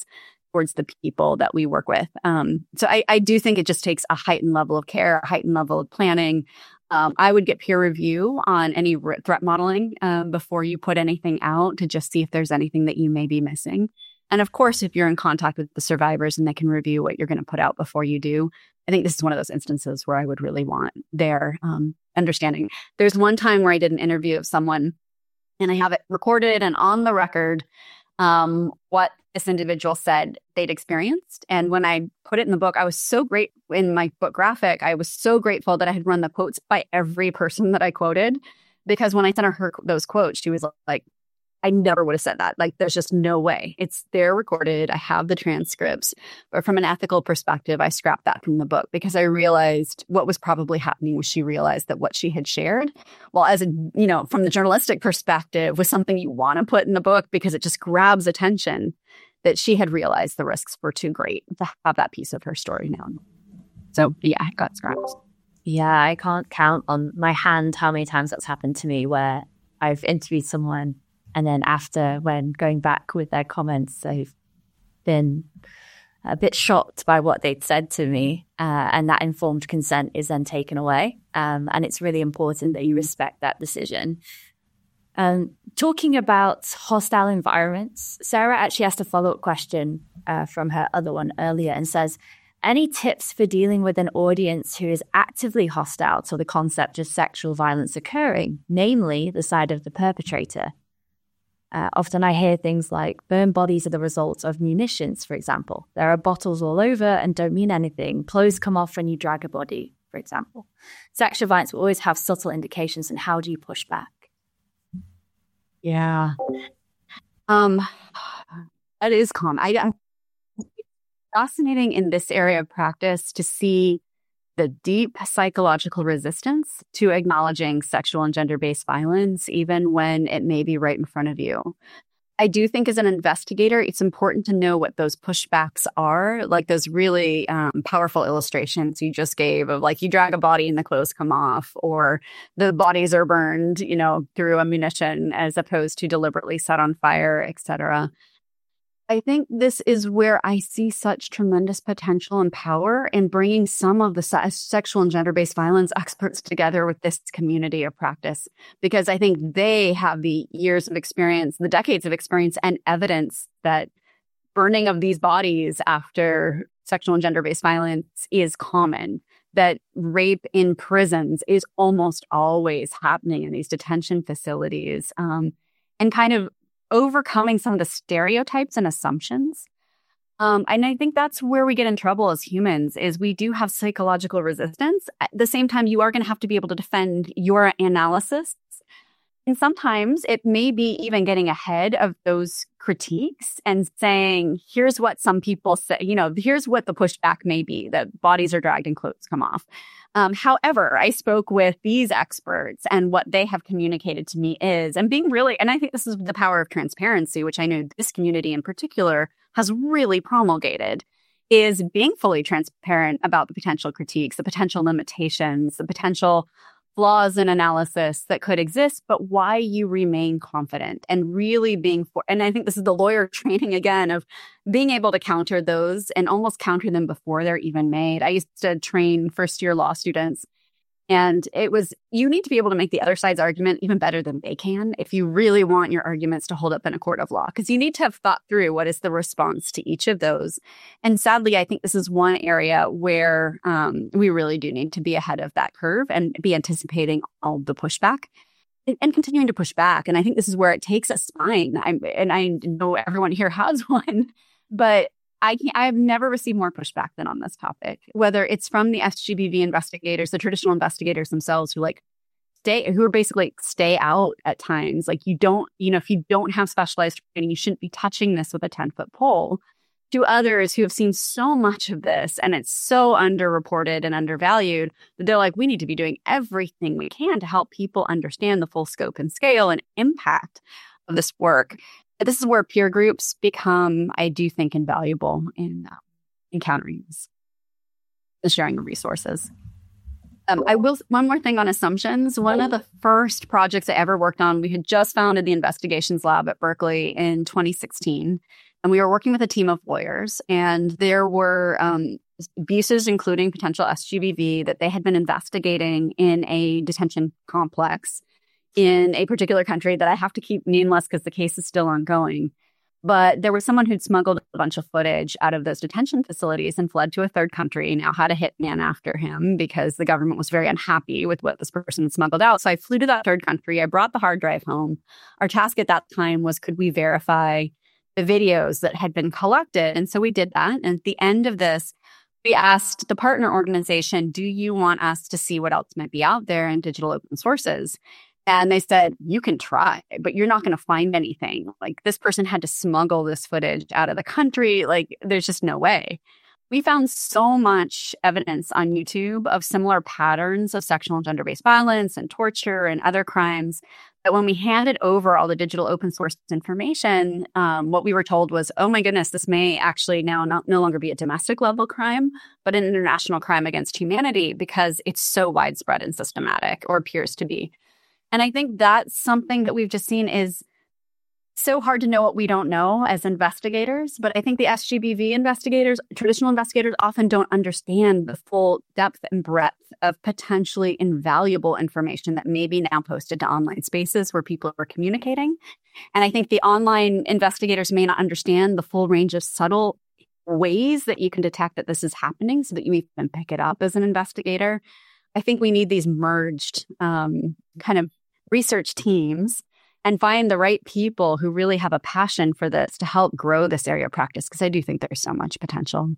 S2: towards the people that we work with. So I do think it just takes a heightened level of care, a heightened level of planning. I would get peer review on any threat modeling before you put anything out to just see if there's anything that you may be missing. And of course, if you're in contact with the survivors and they can review what you're going to put out before you do, I think this is one of those instances where I would really want their understanding. There's one time where I did an interview of someone and I have it recorded and on the record what this individual said they'd experienced. And when I put it in the book, I was so great in my book graphic. I was so grateful that I had run the quotes by every person that I quoted, because when I sent her those quotes, she was like, I never would have said that. Like, there's just no way. It's there recorded. I have the transcripts. But from an ethical perspective, I scrapped that from the book because I realized what was probably happening was she realized that what she had shared, well, as a, from the journalistic perspective, was something you want to put in the book because it just grabs attention, that she had realized the risks were too great to have that piece of her story known. So yeah, it got scrapped.
S1: Yeah, I can't count on my hand how many times that's happened to me where I've interviewed someone and then after, when going back with their comments, I've been a bit shocked by what they'd said to me. And that informed consent is then taken away. And it's really important that you respect that decision. Talking about hostile environments, Sarah actually asked a follow-up question from her other one earlier and says, any tips for dealing with an audience who is actively hostile to the concept of sexual violence occurring, namely the side of the perpetrator? Often I hear things like burn bodies are the result of munitions, for example. There are bottles all over and don't mean anything. Clothes come off when you drag a body, for example. Sexual violence will always have subtle indications, and how do you push back?
S2: Yeah. That is common. It's fascinating in this area of practice to see the deep psychological resistance to acknowledging sexual and gender-based violence, even when it may be right in front of you. I do think as an investigator, it's important to know what those pushbacks are, like those really powerful illustrations you just gave of like you drag a body and the clothes come off, or the bodies are burned, through a munition as opposed to deliberately set on fire, etc. I think this is where I see such tremendous potential and power in bringing some of the sexual and gender-based violence experts together with this community of practice, because I think they have the years of experience, the decades of experience and evidence that burning of these bodies after sexual and gender-based violence is common, that rape in prisons is almost always happening in these detention facilities, and kind of overcoming some of the stereotypes and assumptions. And I think that's where we get in trouble as humans, is we do have psychological resistance. At the same time, you are going to have to be able to defend your analysis. And sometimes it may be even getting ahead of those critiques and saying, here's what some people say, here's what the pushback may be, that bodies are dragged and clothes come off. However, I spoke with these experts, and what they have communicated to me is, and I think this is the power of transparency, which I know this community in particular has really promulgated, is being fully transparent about the potential critiques, the potential limitations, the potential flaws in analysis that could exist, but why you remain confident and really and I think this is the lawyer training again, of being able to counter those and almost counter them before they're even made. I used to train first-year law students, and it was, you need to be able to make the other side's argument even better than they can if you really want your arguments to hold up in a court of law, because you need to have thought through what is the response to each of those. And sadly, I think this is one area where we really do need to be ahead of that curve and be anticipating all the pushback and continuing to push back. And I think this is where it takes a spine. I know everyone here has one, but I've never received more pushback than on this topic, whether it's from the SGBV investigators, the traditional investigators themselves who basically stay out at times. Like, you don't, if you don't have specialized training, you shouldn't be touching this with a 10-foot pole, to others who have seen so much of this and it's so underreported and undervalued that they're like, we need to be doing everything we can to help people understand the full scope and scale and impact of this work. This is where peer groups become, I do think, invaluable in encountering this, the sharing of resources. One more thing on assumptions. One of the first projects I ever worked on, we had just founded the investigations lab at Berkeley in 2016. And we were working with a team of lawyers, and there were abuses, including potential SGBV, that they had been investigating in a detention complex in a particular country that I have to keep nameless because the case is still ongoing. But there was someone who'd smuggled a bunch of footage out of those detention facilities and fled to a third country, now had a hitman after him because the government was very unhappy with what this person had smuggled out. So I flew to that third country. I brought the hard drive home. Our task at that time was, could we verify the videos that had been collected? And so we did that. And at the end of this, we asked the partner organization, do you want us to see what else might be out there in digital open sources? And they said, you can try, but you're not going to find anything. Like, this person had to smuggle this footage out of the country. Like, there's just no way. We found so much evidence on YouTube of similar patterns of sexual and gender-based violence and torture and other crimes that when we handed over all the digital open source information, what we were told was, oh my goodness, this may actually now no longer be a domestic level crime, but an international crime against humanity because it's so widespread and systematic, or appears to be. And I think that's something that we've just seen is so hard to know what we don't know as investigators. But I think the SGBV investigators, traditional investigators, often don't understand the full depth and breadth of potentially invaluable information that may be now posted to online spaces where people are communicating. And I think the online investigators may not understand the full range of subtle ways that you can detect that this is happening so that you even pick it up as an investigator. I think we need these merged kind of research teams and find the right people who really have a passion for this to help grow this area of practice, because I do think there's so much potential.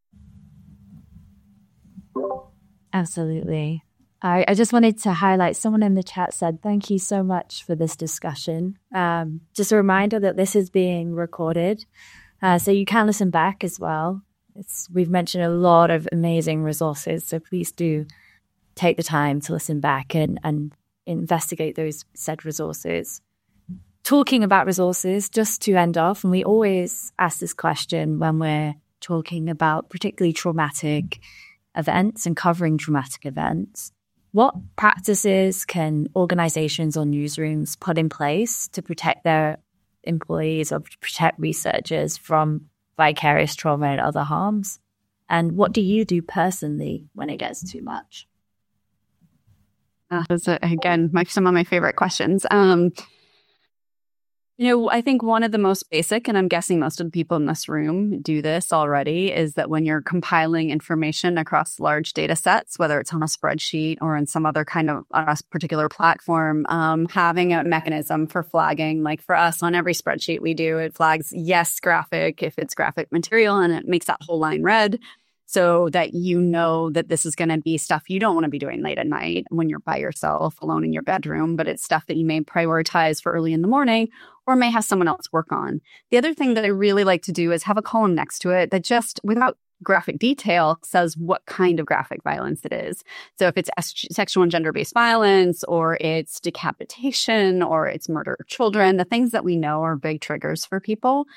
S1: Absolutely. I just wanted to highlight, someone in the chat said, thank you so much for this discussion. Just a reminder that this is being recorded, so you can listen back as well. We've mentioned a lot of amazing resources, so please do take the time to listen back and investigate those said resources. Talking about resources, just to end off, and we always ask this question when we're talking about particularly traumatic events and covering traumatic events, what practices can organizations or newsrooms put in place to protect their employees or protect researchers from vicarious trauma and other harms? And what do you do personally when it gets too much?
S2: That's, again, some of my favorite questions. I think one of the most basic, and I'm guessing most of the people in this room do this already, is that when you're compiling information across large data sets, whether it's on a spreadsheet or in some other kind of on a particular platform, having a mechanism for flagging. Like for us, on every spreadsheet we do, it flags yes graphic if it's graphic material, and it makes that whole line red, so that you know that this is going to be stuff you don't want to be doing late at night when you're by yourself alone in your bedroom, but it's stuff that you may prioritize for early in the morning or may have someone else work on. The other thing that I really like to do is have a column next to it that just, without graphic detail, says what kind of graphic violence it is. So if it's sexual and gender-based violence, or it's decapitation, or it's murder of children, the things that we know are big triggers for people.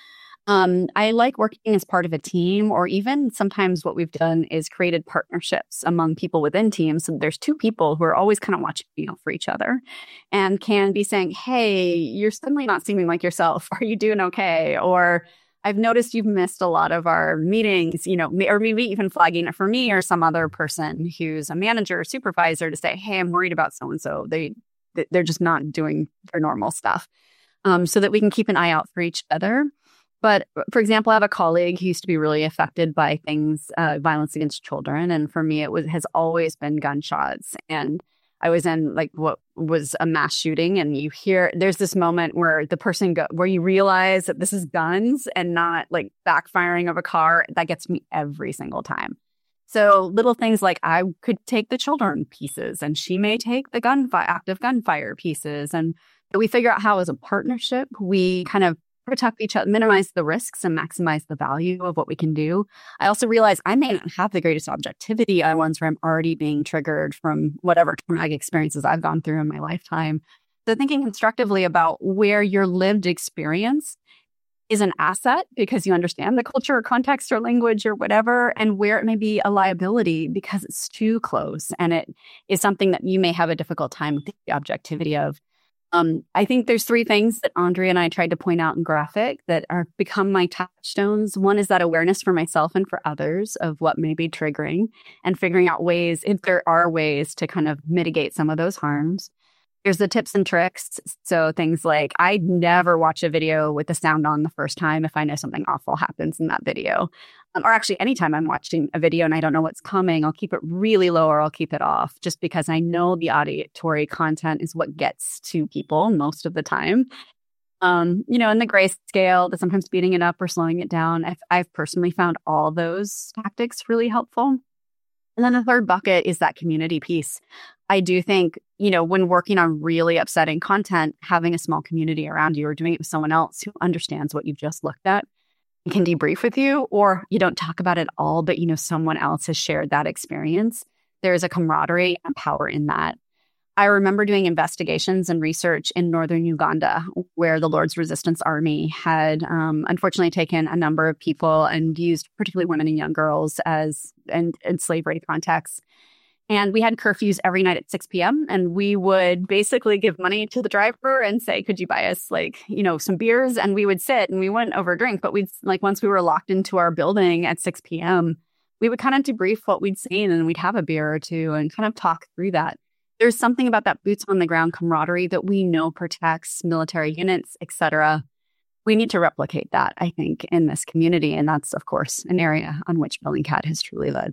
S2: I like working as part of a team, or even sometimes what we've done is created partnerships among people within teams. So there's two people who are always kind of watching out for each other and can be saying, hey, you're suddenly not seeming like yourself. Are you doing okay? Or I've noticed you've missed a lot of our meetings, or maybe even flagging it for me or some other person who's a manager or supervisor to say, hey, I'm worried about so-and-so. They're just not doing their normal stuff, so that we can keep an eye out for each other. But for example, I have a colleague who used to be really affected by things, violence against children. And for me, has always been gunshots. And I was in what was a mass shooting, and there's this moment where the person where you realize that this is guns and not like backfiring of a car. That gets me every single time. So little things like I could take the children pieces and she may take the active gunfire pieces. And we figure out how as a partnership, we kind of protect each other, minimize the risks, and maximize the value of what we can do. I also realize I may not have the greatest objectivity on ones where I'm already being triggered from whatever traumatic experiences I've gone through in my lifetime. So thinking constructively about where your lived experience is an asset because you understand the culture or context or language or whatever, and where it may be a liability because it's too close and it is something that you may have a difficult time with the objectivity of. I think there's three things that Andrea and I tried to point out in graphic that are become my touchstones. One is that awareness for myself and for others of what may be triggering and figuring out ways, if there are ways to kind of mitigate some of those harms. There's the tips and tricks. So things like I never watch a video with the sound on the first time if I know something awful happens in that video. Or actually, anytime I'm watching a video and I don't know what's coming, I'll keep it really low or I'll keep it off just because I know the auditory content is what gets to people most of the time. In the grayscale, that sometimes speeding it up or slowing it down. I've personally found all those tactics really helpful. And then the third bucket is that community piece. I do think, when working on really upsetting content, having a small community around you or doing it with someone else who understands what you've just looked at and can debrief with you, or you don't talk about it all, but someone else has shared that experience. There's a camaraderie and power in that. I remember doing investigations and research in northern Uganda, where the Lord's Resistance Army had unfortunately taken a number of people and used particularly women and young girls as in slavery contexts. And we had curfews every night at 6 p.m. And we would basically give money to the driver and say, could you buy us some beers? And we would sit and we wouldn't overdrink. But once we were locked into our building at 6 p.m., we would kind of debrief what we'd seen and we'd have a beer or two and kind of talk through that. There's something about that boots on the ground camaraderie that we know protects military units, et cetera. We need to replicate that, I think, in this community. And that's, of course, an area on which Bellingcat has truly led.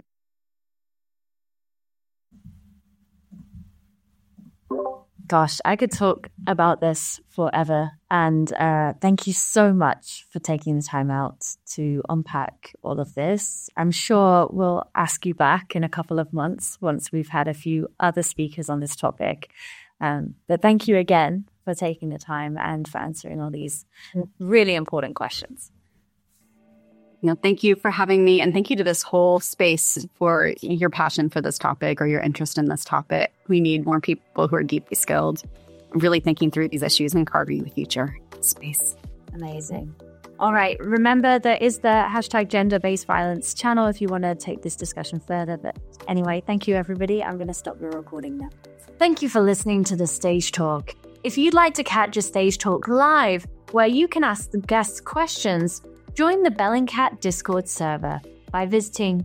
S1: Gosh, I could talk about this forever. And thank you so much for taking the time out to unpack all of this. I'm sure we'll ask you back in a couple of months once we've had a few other speakers on this topic. But thank you again for taking the time and for answering all these really important questions.
S2: Thank you for having me. And thank you to this whole space for your passion for this topic or your interest in this topic. We need more people who are deeply skilled, really thinking through these issues and carving the future space.
S1: Amazing. All right. Remember, there is the hashtag gender-based violence channel if you want to take this discussion further. But anyway, thank you, everybody. I'm going to stop the recording now. Thank you for listening to the Stage Talk. If you'd like to catch a Stage Talk live, where you can ask the guests questions, join the Bellingcat Discord server by visiting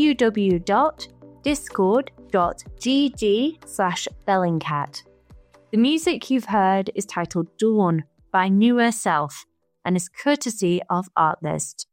S1: www.discord.gg/Bellingcat. The music you've heard is titled Dawn by Newer Self and is courtesy of Artlist.